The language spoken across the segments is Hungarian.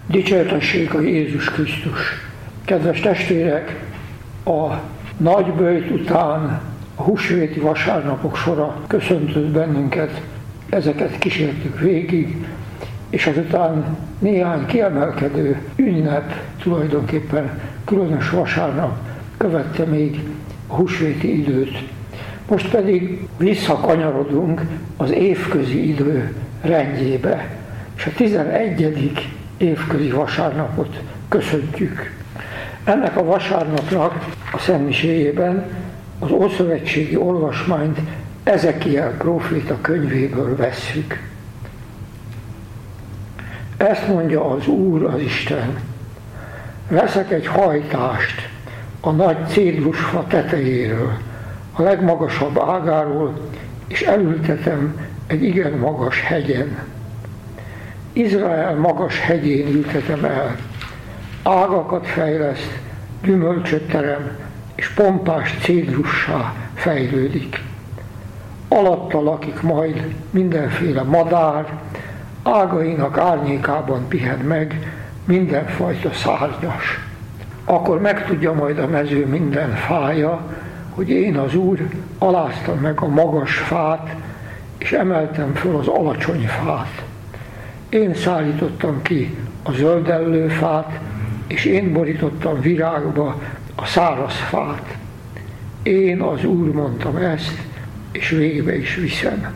Dicsértessék a Jézus Krisztus! Kedves testvérek, a nagy böjt után a húsvéti vasárnapok sora köszöntött bennünket, ezeket kísértük végig, és azután néhány kiemelkedő ünnep, tulajdonképpen különös vasárnap követte még a húsvéti időt. Most pedig visszakanyarodunk az évközi idő rendjébe, és a 11. évközi vasárnapot köszöntjük. Ennek a vasárnapnak a szentmiséjében az ószövetségi olvasmányt Ezekiel próféta könyvéből vesszük. Ezt mondja az Úr, az Isten: veszek egy hajtást a nagy cédrusfa tetejéről, a legmagasabb ágáról, és elültetem egy igen magas hegyen. Izrael magas hegyén ültetem el. Ágakat fejleszt, gyümölcsöt terem, és pompás cédrussá fejlődik. Alatta lakik majd mindenféle madár, ágainak árnyékában pihen meg mindenfajta szárnyas. Akkor megtudja majd a mező minden fája, hogy én, az Úr, aláztam meg a magas fát, és emeltem föl az alacsony fát. Én szállítottam ki a zöldellő fát, és én borítottam virágba a száraz fát. Én, az Úr, mondtam ezt, és végbe is viszem.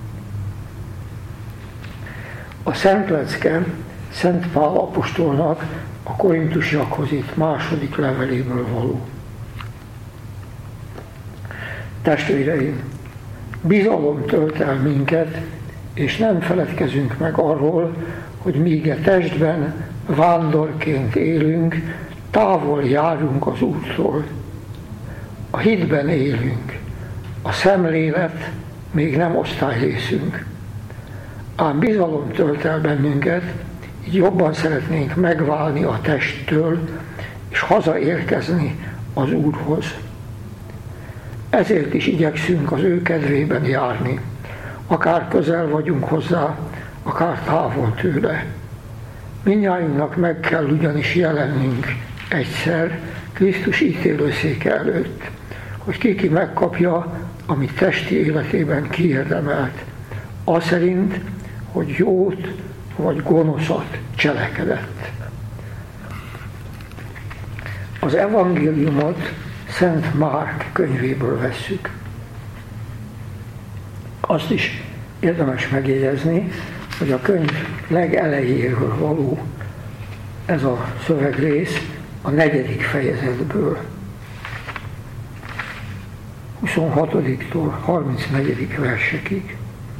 A Szent Lecke Szent Pál apostolnak a korintusiakhoz írt második leveléből való. Testvéreim, bizalom tölt el minket, és nem feledkezünk meg arról, hogy míg a testben vándorként élünk, távol járunk az úttól. A hitben élünk, a szemlélet még nem osztályrészünk. Ám bizalom tölt el bennünket, így jobban szeretnénk megválni a testtől, és hazaérkezni az Úrhoz. Ezért is igyekszünk az ő kedvében járni, akár közel vagyunk hozzá, akár távol tőle. Mindnyájunknak meg kell ugyanis jelennünk egyszer Krisztus ítélőszéke előtt, hogy ki megkapja, amit testi életében kiérdemelt, az szerint, hogy jót vagy gonoszat cselekedett. Az evangéliumot Szent Márk könyvéből vesszük. Azt is érdemes megjegyezni, hogy a könyv legelejéről való ez a szövegrész a 4. fejezetből. 26-tól 34. versekig.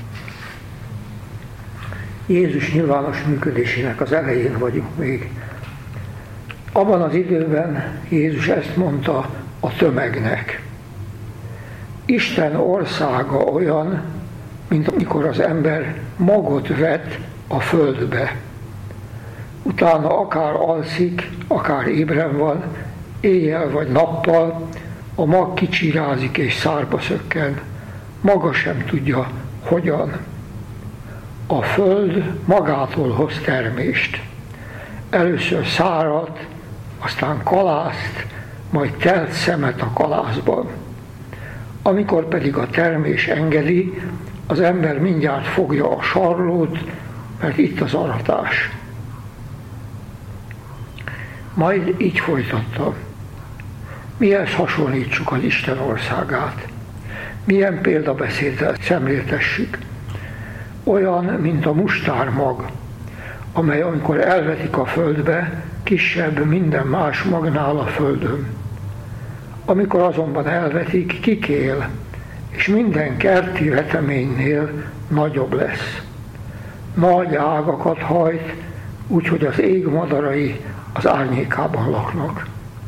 Jézus nyilvános működésének az elején vagyunk még. Abban az időben Jézus ezt mondta a tömegnek: Isten országa olyan, mint amikor az ember magot vet a földbe. Utána akár alszik, akár ébren van, éjjel vagy nappal, a mag kicsirázik és szárba szökken, maga sem tudja, hogyan. A föld magától hoz termést. Először szárat, aztán kalászt, majd telt szemet a kalászban. Amikor pedig a termés engedi, az ember mindjárt fogja a sarlót, mert itt az aratás. Majd így folytatta: mihez hasonlítsuk az Isten országát? Milyen példabeszéddel szemléltessük? Olyan, mint a mustármag, amely amikor elvetik a földbe, kisebb minden más magnál a földön. Amikor azonban elvetik, kikél, és minden kerti veteménynél nagyobb lesz. Nagy ágakat hajt, úgyhogy az ég madarai az árnyékában laknak.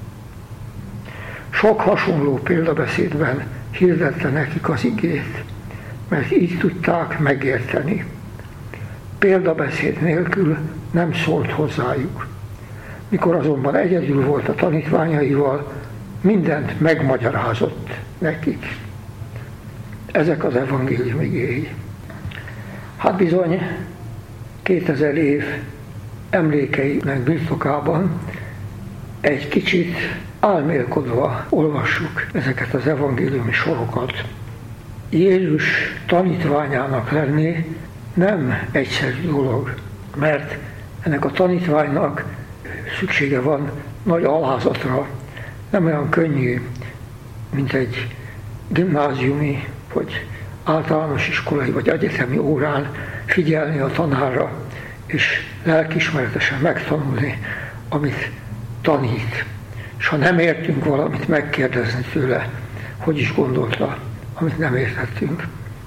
Sok hasonló példabeszédben hirdette nekik az igét, mert így tudták megérteni. Példabeszéd nélkül nem szólt hozzájuk. Mikor azonban egyedül volt a tanítványaival, mindent megmagyarázott nekik. Ezek az evangélium igéi. Hát bizony, 2000 év emlékeinek birtokában egy kicsit álmélkodva olvassuk ezeket az evangéliumi sorokat. Jézus tanítványának lenni nem egyszerű dolog, mert ennek a tanítványnak szüksége van nagy alázatra, nem olyan könnyű, mint egy gimnáziumi, vagy általános iskolai, vagy egyetemi órán figyelni a tanárra, és lelkiismeretesen megtanulni, amit tanít. És ha nem értünk valamit, megkérdezni tőle, hogy is gondolta, amit nem értettünk.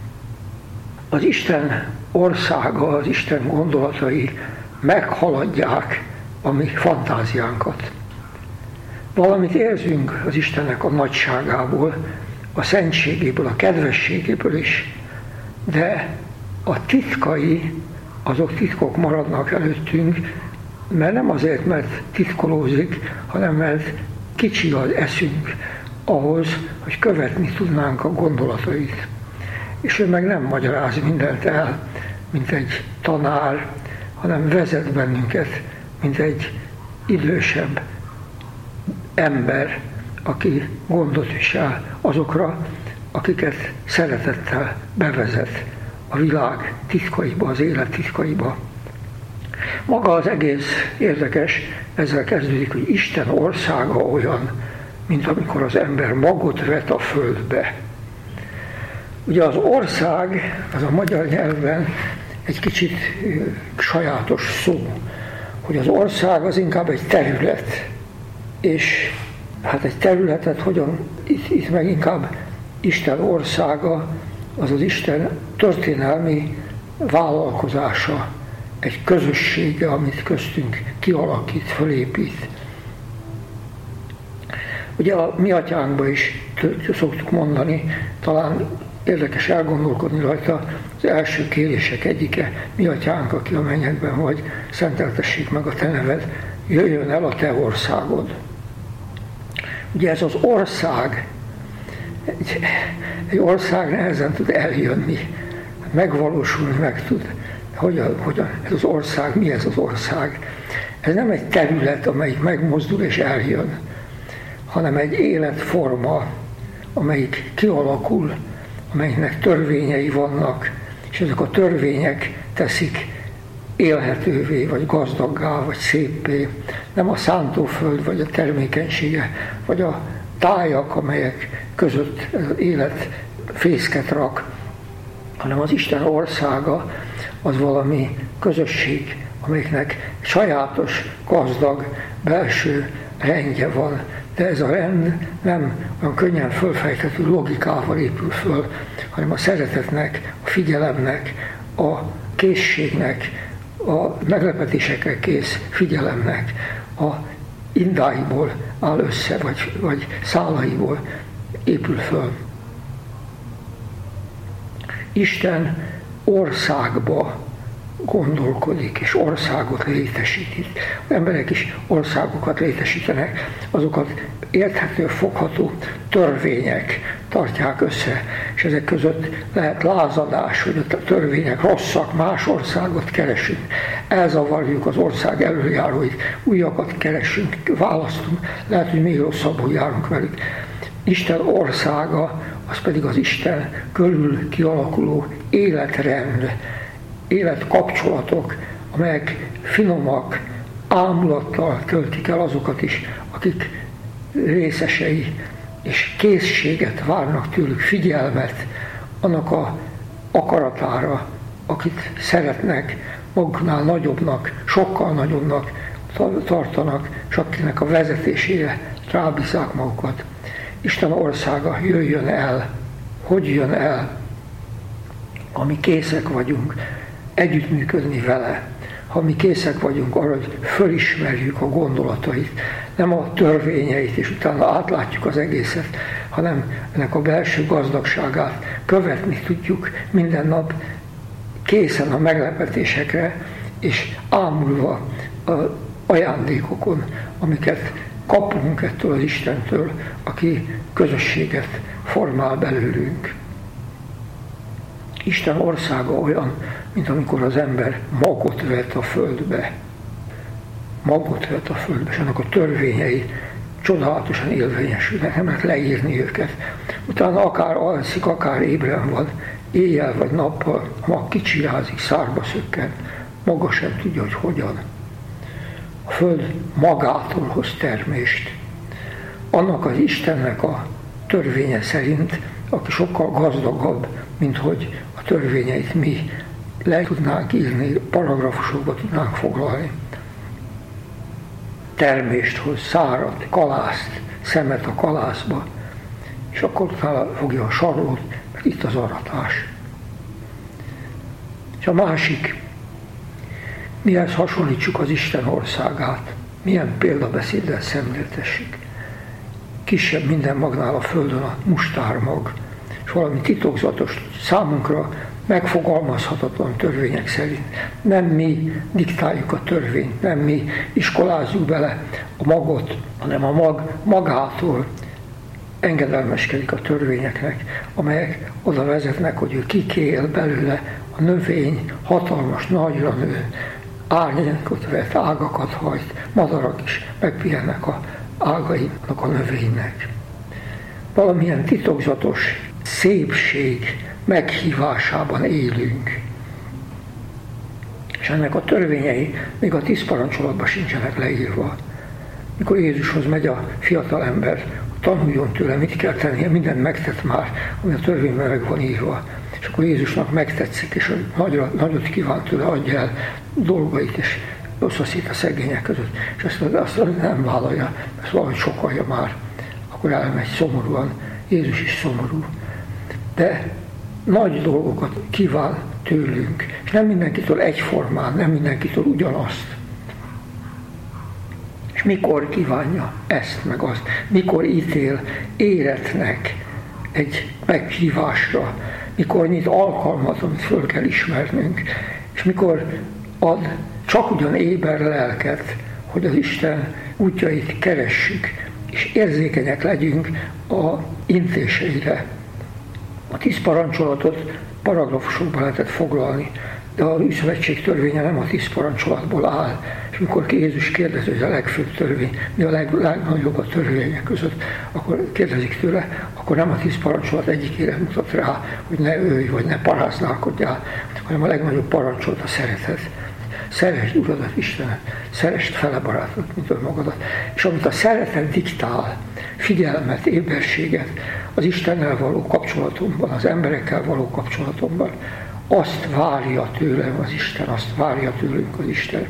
Az Isten országa, az Isten gondolatai meghaladják a mi fantáziánkat. Valamit érzünk az Istennek a nagyságából, a szentségéből, a kedvességéből is, de a titkai, azok titkok maradnak előttünk, mert nem azért, mert titkolózik, hanem mert kicsi az eszünk ahhoz, hogy követni tudnánk a gondolatait. És ő meg nem magyaráz mindent el, mint egy tanár, hanem vezet bennünket, mint egy idősebb ember, aki gondot visel azokra, akiket szeretettel bevezet a világ titkaiba, az élet titkaiba. Maga az egész érdekes, ezzel kezdődik, hogy Isten országa olyan, mint amikor az ember magot vet a földbe. Ugye az ország, az a magyar nyelvben egy kicsit sajátos szó, hogy az ország az inkább egy terület, és hát egy területet hogyan, itt meg inkább Isten országa, az az Isten történelmi vállalkozása, egy közössége, amit köztünk kialakít, fölépít. Ugye a mi atyánkban is szoktuk mondani, talán érdekes elgondolkodni rajta, az első kérések egyike, mi atyánk, aki a mennyekben vagy, szenteltessék meg a te neved, jöjjön el a te országod. Ugye ez az ország, egy ország nehezen tud eljönni, megvalósulni meg tud. Hogyan ez az ország, mi ez az ország? Ez nem egy terület, amelyik megmozdul és eljön, hanem egy életforma, amelyik kialakul, amelyiknek törvényei vannak, és ezek a törvények teszik élhetővé, vagy gazdaggá, vagy széppé. Nem a szántóföld, vagy a termékenysége, vagy a tájak, amelyek között az élet fészket rak, hanem az Isten országa az valami közösség, amelyiknek sajátos, gazdag, belső rendje van, de ez a rend nem olyan könnyen fölfejthető logikával épül föl, hanem a szeretetnek, a figyelemnek, a készségnek, a meglepetésekre kész figyelemnek, a indáiból áll össze, vagy szálaiból épül föl. Isten országba gondolkodik, és országot létesít. Az emberek is országokat létesítenek, azokat érthető, fogható törvények tartják össze, és ezek között lehet lázadás, hogy a törvények rosszak, más országot keresünk, elzavarjuk az ország előjáróit, újakat keresünk, választunk, lehet, hogy még rosszabbul járunk velük. Isten országa, az pedig az Isten körül kialakuló életrend, életkapcsolatok, amelyek finomak, ámulattal töltik el azokat is, akik részesei, és készséget várnak tőlük, figyelmet annak a akaratára, akit szeretnek, maguknál nagyobbnak, sokkal nagyobbnak tartanak, és akinek a vezetésére rábízzák magukat. Isten országa jöjjön el. Hogy jön el? Ha mi készek vagyunk együttműködni vele, ha mi készek vagyunk arra, hogy fölismerjük a gondolatait, nem a törvényeit, és utána átlátjuk az egészet, hanem ennek a belső gazdagságát követni tudjuk minden nap, készen a meglepetésekre, és ámulva az ajándékokon, amiket kapunk ettől az Istentől, aki közösséget formál belőlünk. Isten országa olyan, mint amikor az ember magot vet a földbe. magot vett a földbe, és annak a törvényei csodálatosan érvényesülnek, nem lehet leírni őket. Utána akár alszik, akár ébren van, éjjel vagy nappal, a mag kicsirázik, szárba szökken, maga sem tudja, hogy hogyan. A föld magától hoz termést. Annak az Istennek a törvénye szerint, aki sokkal gazdagabb, mint hogy a törvényeit mi le tudnánk írni, paragrafusokba tudnánk foglalni. Termést hoz, szárat, kalászt, szemet a kalászba, és akkor utána fogja a sarlót, mert itt az aratás. És a másik, mihez hasonlítsuk az Isten országát, milyen példabeszéddel szemléltessük. Kisebb minden magnál a földön a mustármag, és valami titokzatos, számunkra megfogalmazhatatlan törvények szerint. Nem mi diktáljuk a törvényt, nem mi iskolázzuk bele a magot, hanem a mag magától engedelmeskedik a törvényeknek, amelyek oda vezetnek, hogy ő kikél belőle, a növény hatalmas, nagyra nő, árnyékot vet, ágakat hajt, madarak is megpihennek a ágainak a növénynek. Valamilyen titokzatos szépség meghívásában élünk. És ennek a törvényei még a 10 parancsolatban sincsenek leírva. Mikor Jézushoz megy a fiatal ember, tanuljon tőle, mit kell tennie, mindent megtett már, ami a törvényben meg van írva. És akkor Jézusnak megtetszik, és nagyot kíván tőle, adja el dolgait, és ossza szét a szegények között. És azt nem vállalja, ezt valahogy sokalja már. Akkor elmegy szomorúan. Jézus is szomorú. De nagy dolgokat kíván tőlünk, és nem mindenkitől egyformán, nem mindenkitől ugyanazt. És mikor kívánja ezt meg azt, mikor ítél életnek egy meghívásra, mikor nyit alkalmat, amit föl kell ismernünk, és mikor ad csak ugyan éber lelket, hogy az Isten útjait keressük, és érzékenyek legyünk a intéseire. A 10 parancsolatot paragrafusokban lehetett foglalni, de a új szövetség törvénye nem a 10 parancsolatból áll. És mikor Jézus kérdezi, hogy a legfőbb törvény, mi a legnagyobb a törvények között, akkor kérdezik tőle, akkor nem a 10 parancsolat egyikére mutat rá, hogy ne ölj, vagy ne paráználkodjál, hanem a legnagyobb parancsolat a szeretet. Szeresd Uradat, Istenet, szeresd fele barátodat, mint önmagadat. És amit a szeretet diktál, figyelmet, éberséget az Istennel való kapcsolatomban, az emberekkel való kapcsolatomban, azt várja tőlem az Isten, azt várja tőlünk az Isten.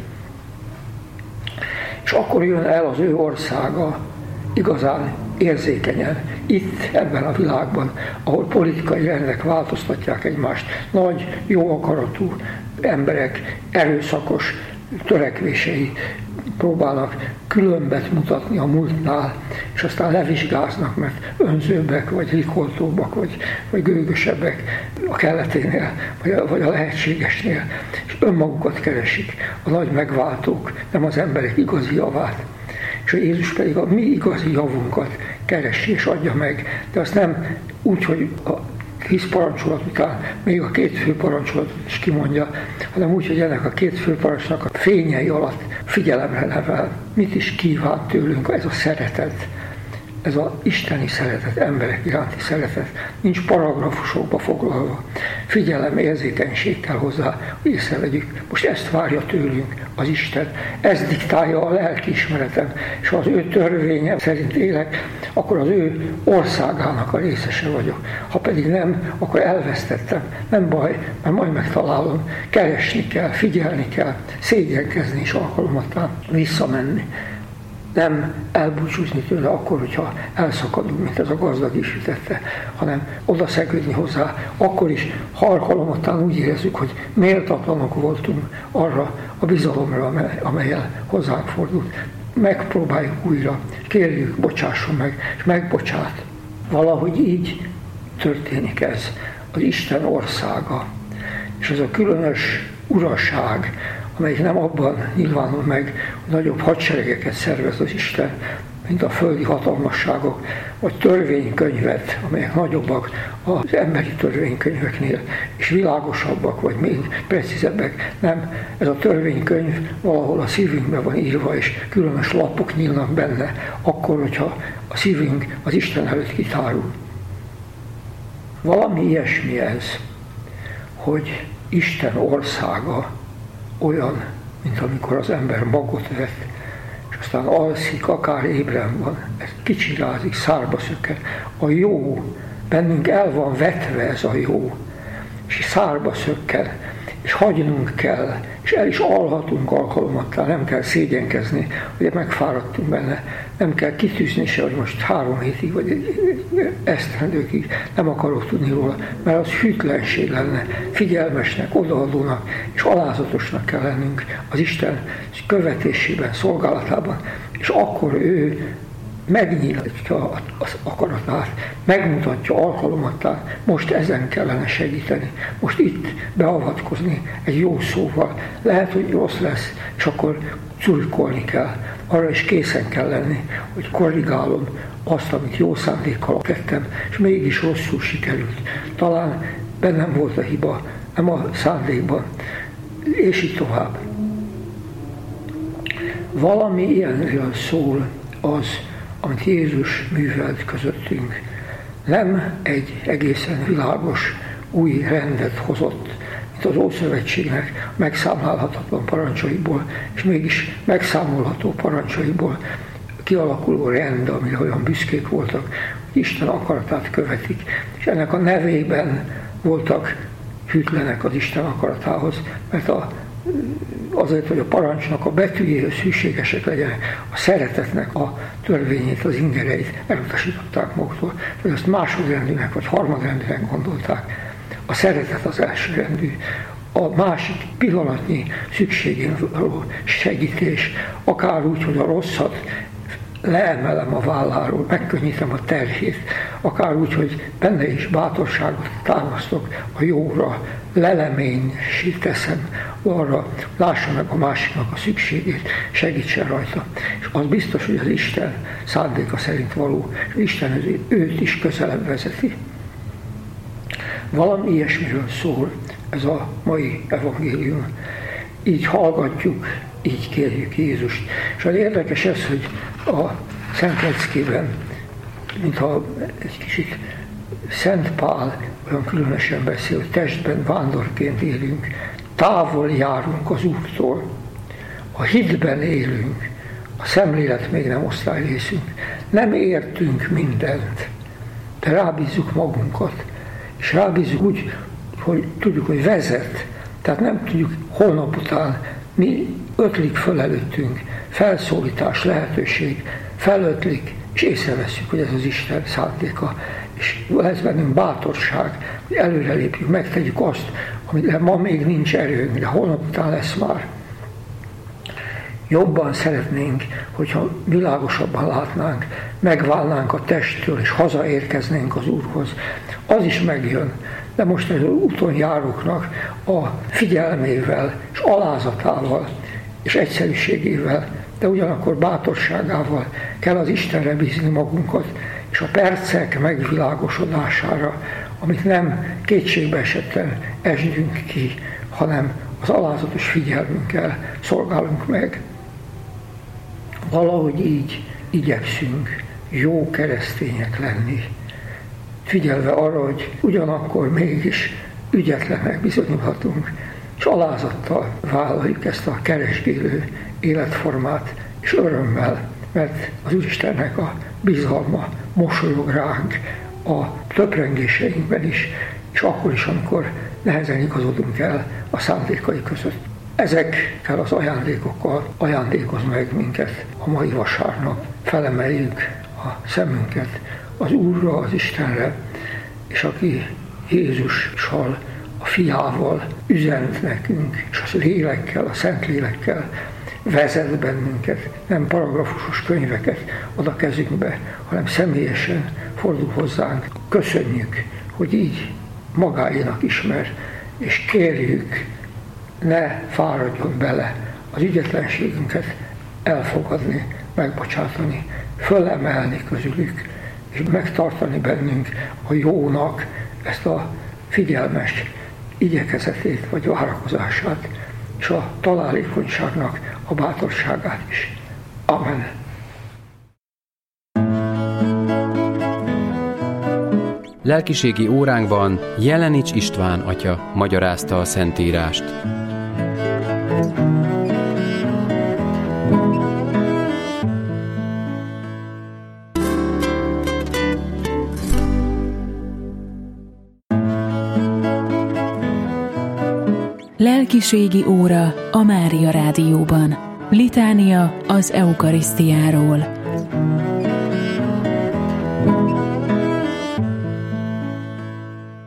És akkor jön el az ő országa igazán érzékenyen, itt, ebben a világban, ahol politikai rendek változtatják egymást. Nagy, jó akaratú emberek erőszakos törekvései próbálnak különbet mutatni a múltnál, és aztán levizsgáznak, mert önzőbbek, vagy rikoltóbbak, vagy gőgösebbek a kelleténél, vagy a lehetségesnél, és önmagukat keresik, a nagy megváltók, nem az emberek igazi javát. És a Jézus pedig a mi igazi javunkat keresi és adja meg, de azt nem úgy, hogy a 10 parancsolat után még a 2 fő parancsolatot is kimondja, hanem úgy, hogy ennek a 2 fő parancsnak a fényei alatt figyelemre nevel. Mit is kíván tőlünk ez a szeretet, ez az isteni szeretet, emberek iránti szeretet, nincs paragrafusokba foglalva. Figyelem, érzékenység kell hozzá, hogy észrevegyük. Most ezt várja tőlünk az Isten, ez diktálja a lelkiismeretem, és ha az ő törvénye szerint élek, akkor az ő országának a részese vagyok. Ha pedig nem, akkor elvesztettem. Nem baj, mert majd megtalálom. Keresni kell, figyelni kell, szégyenkezni is alkalomattán, visszamenni. Nem elbúcsúzni tőle akkor, hogyha elszakadunk, mint ez a gazdag is tette, hanem odaszegődni hozzá, akkor is, ha alkalomattán úgy érezzük, hogy méltatlanok voltunk arra a bizalomra, amellyel hozzánk fordult. Megpróbáljuk újra, kérjük, bocsásson meg, és megbocsát. Valahogy így történik ez, az Isten országa, és ez a különös uraság, amelyik nem abban nyilvánul meg, hogy nagyobb hadseregeket szervez az Isten, mint a földi hatalmasságok, vagy törvénykönyvet, amelyek nagyobbak az emberi törvénykönyveknél, és világosabbak, vagy még precízebbek. Nem, ez a törvénykönyv valahol a szívünkben van írva, és különös lapok nyílnak benne, akkor, hogyha a szívünk az Isten előtt kitárul. Valami ilyesmi ez, hogy Isten országa olyan, mint amikor az ember magot vett, és aztán alszik, akár ébren van, ez kicsirázik, szárba szökken. A jó, bennünk el van vetve ez a jó, és szárba szökken, és hagynunk kell, és el is alhatunk alkalomattá, nem kell szégyenkezni, hogy megfáradtunk benne, nem kell kitűzni se, hogy most 3 hétig, vagy esztendőkig nem akarok tudni róla, mert az hűtlenség lenne, figyelmesnek, odaadónak és alázatosnak kell lennünk az Isten követésében, szolgálatában, és akkor ő megnyitja az akaratát, megmutatja alkalomattán, most ezen kellene segíteni, most itt beavatkozni egy jó szóval. Lehet, hogy rossz lesz, és akkor curkolni kell. Arra is készen kell lenni, hogy korrigálom azt, amit jó szándékkal tettem, és mégis rosszul sikerült. Talán bennem volt a hiba, nem a szándékban, és így tovább. Valami ilyenről szól az, amit Jézus művelt közöttünk. Nem egy egészen világos új rendet hozott, mint az Ószövetségnek megszámlálhatatlan parancsaiból, és mégis megszámolható parancsaiból kialakuló rend, amire olyan büszkék voltak, hogy Isten akaratát követik, és ennek a nevében voltak hűtlenek az Isten akaratához, mert azért, hogy a parancsnak a betűjéhez hűségesek legyenek, a szeretetnek a törvényét, az ingereit elutasították maguktól, hogy azt másodrendűnek vagy harmadrendűnek gondolták. A szeretet az elsőrendű, a másik pillanatnyi szükségén való segítés, akár úgy, hogy a rosszat leemelem a válláról, megkönnyítem a terhét, akár úgy, hogy benne is bátorságot támasztok a jóra, leleménysé teszem arra, lássa meg a másiknak a szükségét, segítsen rajta. És az biztos, hogy az Isten szándéka szerint való, és Isten őt is közelebb vezeti. Valami ilyesmiről szól ez a mai evangélium. Így hallgatjuk, így kérjük Jézust. És az érdekes ez, hogy a Szent Leckében, mintha egy kicsit Szent Pál olyan különösen beszél, hogy testben vándorként élünk, távol járunk az Úrtól, a hitben élünk, a szemlélet még nem osztályrészünk, nem értünk mindent, de rábízzuk magunkat, és rábízzuk úgy, hogy tudjuk, hogy vezet, tehát nem tudjuk holnap után, mi ötlik föl előttünk, felszólítás, lehetőség, felötlik, és észreveszünk, hogy ez az Isten szándéka, és lesz bennünk bátorság, hogy előrelépjük, megtegyük azt, amire ma még nincs erőnk, de holnap után lesz már. Jobban szeretnénk, hogyha világosabban látnánk, megválnánk a testtől, és hazaérkeznénk az Úrhoz. Az is megjön, de most az úton járóknak a figyelmével, és alázatával, és egyszerűségével, de ugyanakkor bátorságával kell az Istenre bízni magunkat, és a percek megvilágosodására, amit nem kétségbe esetten esdünk ki, hanem az alázatos figyelmünkkel szolgálunk meg. Valahogy így igyekszünk jó keresztények lenni, figyelve arra, hogy ugyanakkor mégis ügyetlenek bizonyulhatunk, és alázattal vállaljuk ezt a keresgélő életformát, és örömmel, mert az Úristennek a bizalma mosolyog ránk a töprengéseinkben is, és akkor is, amikor nehezen igazodunk el a szándékai között. Ezekkel az ajándékokkal ajándékoz meg minket a mai vasárnap. Felemeljük a szemünket az Úrra, az Istenre, és aki Jézussal, a Fiával üzent nekünk, és az lélekkel, a Szent Lélekkel vezet bennünket, nem paragrafusos könyveket ad a kezünkbe, hanem személyesen fordul hozzánk. Köszönjük, hogy így magáénak ismer, és kérjük, ne fáradjon bele az ügyetlenségünket elfogadni, megbocsátani, fölemelni közülük, és megtartani bennünk a jónak ezt a figyelmes igyekezetét vagy várakozását, és a találékonyságnak a bátorságát is. Amen. Lelkiségi óránkban Jelenics István atya magyarázta a Szentírást. Lelkiségi óra a Mária Rádióban. Litánia az eukarisztiáról.